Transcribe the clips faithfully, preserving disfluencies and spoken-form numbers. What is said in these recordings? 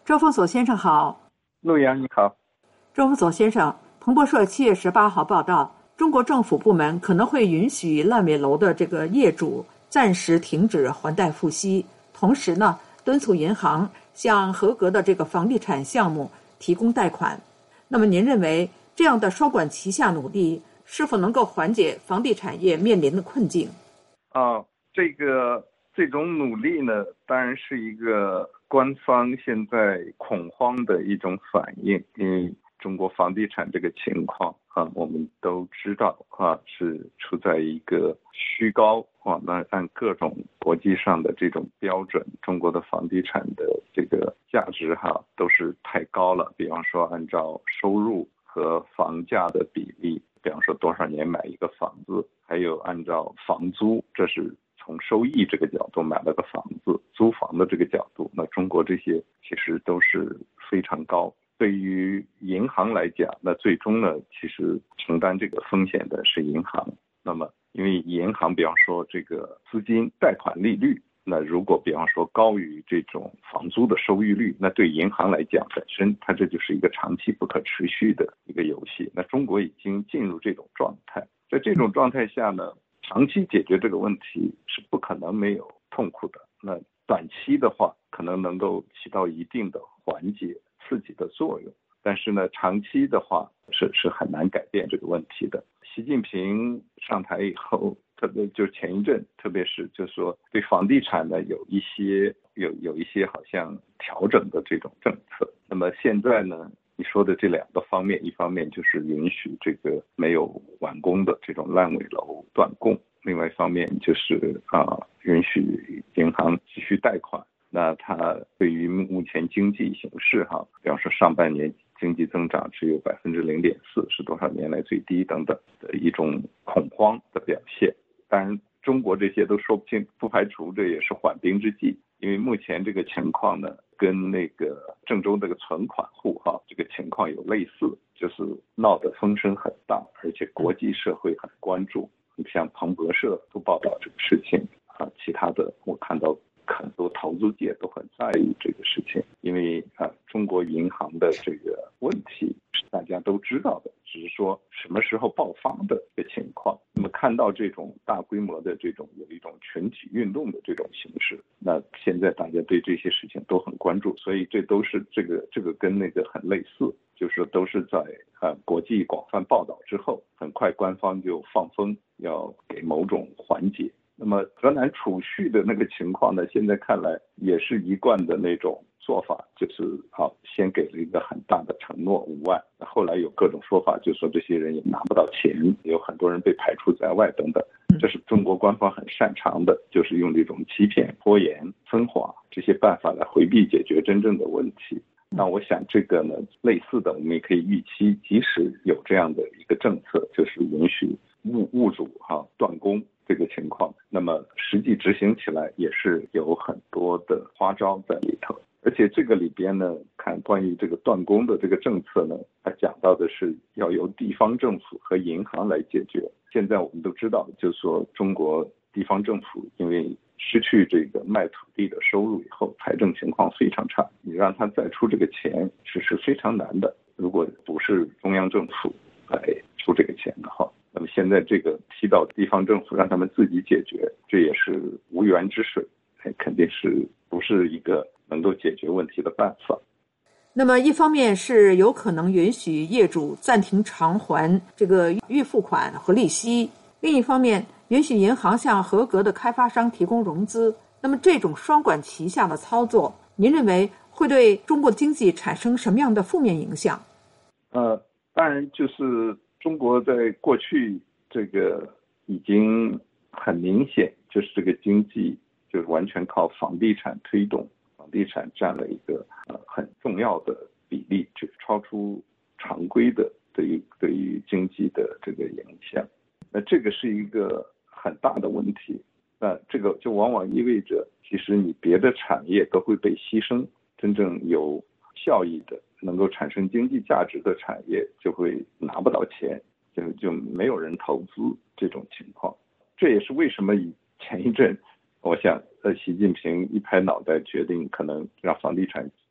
周峰锁先生好。 陆阳你好。 周峰锁先生，彭博社七月十八号报道，中国政府部门可能会允许烂尾楼的这个业主暂时停止还贷付息，同时呢，敦促银行向合格的这个房地产项目提供贷款。那么您认为这样的双管齐下努力是否能够缓解房地产业面临的困境？ 啊，这个这种努力呢，当然是一个官方现在恐慌的一种反应，因为中国房地产这个情况啊，我们都知道啊，是处在一个虚高啊，那按各种国际上的这种标准，中国的房地产的这个价值哈都是太高了。比方说，按照收入和房价的比例，比方说多少年买一个房子，还有按照房租，这是从收益这个角度买了个房子，租房的这个角度，那中国这些其实都是非常高。对于银行来讲，那最终呢，其实承担这个风险的是银行。那么，因为银行比方说这个资金贷款利率，那如果比方说高于这种房租的收益率，那对银行来讲本身它这就是一个长期不可持续的一个游戏。那中国已经进入这种状态，在这种状态下呢，长期解决这个问题是不可能没有痛苦的。那短期的话，可能能够起到一定的缓解刺激的作用，但是呢，长期的话是是很难改变这个问题的。习近平上台以后，特别就是前一阵，特别是就是说对房地产呢有一些有有一些好像调整的这种政策。那么现在呢，你说的这两个方面，一方面就是允许这个没有完工的这种烂尾楼断供，另外一方面就是啊、呃、允许银行继续贷款。那它对于目前经济形势哈，比方说上半年经济增长只有百分之零点四，是多少年来最低等等的一种恐慌的表现。当然，中国这些都说不清，不排除这也是缓兵之计，因为目前这个情况呢，跟那个郑州这个存款户哈这个情况有类似，就是闹得风声很大，而且国际社会很关注。你像彭博社都报道这个事情啊，其他的我看到很多投资界都很在意这个事情，因为啊，中国银行的这个问题是大家都知道的，只是说什么时候爆发的一个情况。那么看到这种大规模的这种有一种群体运动的这种形式，那现在大家对这些事情都很关注，所以这都是这个这个跟那个很类似，就是都是在啊国际广泛报道之后，很快官方就放风要给某种缓解。那么河南储蓄的那个情况呢，现在看来也是一贯的那种做法，就是好先给了一个很大的承诺五万，后来有各种说法，就说这些人也拿不到钱，有很多人被排除在外等等。这是中国官方很擅长的，就是用这种欺骗、拖延、分化这些办法来回避解决真正的问题。那我想这个呢，类似的我们也可以预期，即使有这样的一个政策，就是允许物物主哈断供这个情况，那么实际执行起来也是有很多的花招在里头。而且这个里边呢，看关于这个断供的这个政策呢，它讲到的是要由地方政府和银行来解决。现在我们都知道，就是说中国地方政府因为失去这个卖土地的收入以后，财政情况非常差，你让他再出这个钱是是非常难的。如果不是中央政府来出这个钱的话，那么现在这个踢到地方政府让他们自己解决，这也是无源之水，肯定是不是一个能够解决问题的办法。 那么一方面是有可能允许业主暂停偿还这个预付款和利息，另一方面允许银行向合格的开发商提供融资。那么这种双管齐下的操作，您认为会对中国经济产生什么样的负面影响？ 呃，当然就是中国在过去这个已经很明显，就是这个经济就是完全靠房地产推动，房地产占了一个呃很重要的比例，就是超出常规的对于对于经济的这个影响。那这个是一个很大的问题，那这个就往往意味着，其实你别的产业都会被牺牲，真正有效益的、能够产生经济价值的产业就会拿不到钱，就就没有人投资这种情况。这也是为什么以前一阵，我想呃，习近平一拍脑袋决定可能让房地产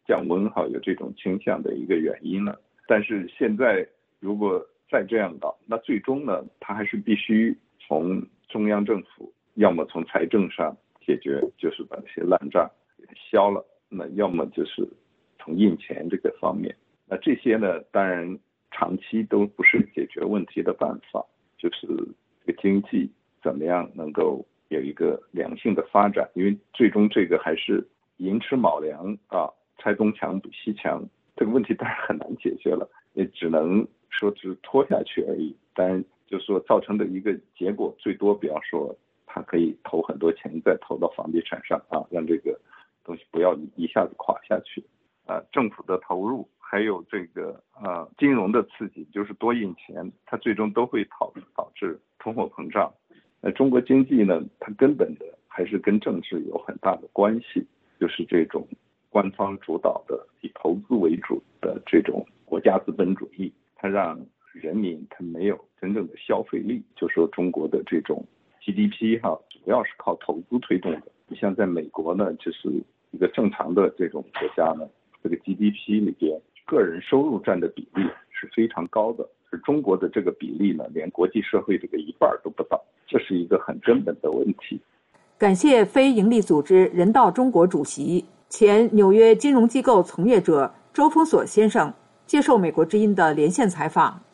降温哈，有这种倾向的一个原因了。但是现在如果再这样搞，那最终呢，它还是必须从中央政府，要么从财政上解决，就是把这些烂账消了，那要么就是从印钱这个方面。那这些呢，当然长期都不是解决问题的办法，就是这个经济怎么样能够有一个良性的发展，因为最终这个还是寅吃卯粮啊，拆东墙补西墙，这个问题当然很难解决了，也只能说是拖下去而已。当然就是说造成的一个结果，最多比方说他可以投很多钱再投到房地产上啊，让这个东西不要一下子垮下去啊。政府的投入还有这个啊金融的刺激，就是多印钱，它最终都会导导致通货膨胀。那中国经济呢，它根本的还是跟政治有很大的关系，就是这种官方主导的以投资为主的这种国家资本主义，它让人民他没有真正的消费力。就说中国的这种 G D P 哈，主要是靠投资推动的。你像在美国呢，就是一个正常的这种国家呢，这个 G D P 里边个人收入占的比例是非常高的，而中国的这个比例呢，连国际社会这个一半都不到，这是一个很根本的问题。 感谢非营利组织人道中国主席、前纽约金融机构从业者周峰锁先生接受美国之音的连线采访。